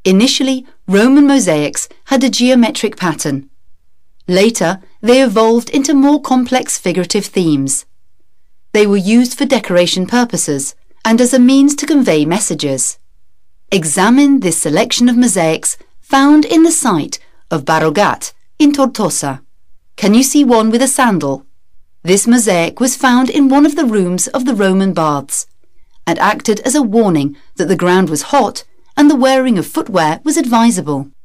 Initially, Roman mosaics had a geometric pattern. Later, they evolved into more complex figurative themes. They were used for decoration purposes and as a means to convey messages. Examine this selection of mosaics found in the site of Barogat in Tortosa. Can you see one with a sandal? This mosaic was found in one of the rooms of the Roman baths and acted as a warning that the ground was hot and the wearing of footwear was advisable.